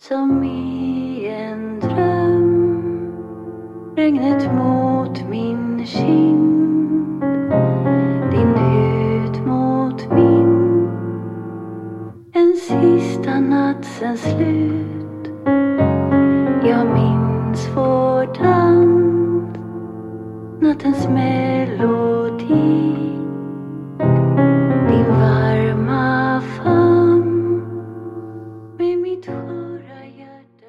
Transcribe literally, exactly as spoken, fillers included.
Som i en dröm, regnet mot min kind, din hud mot min. En sista natt sen slut, jag minns vår dans, nattens melodi.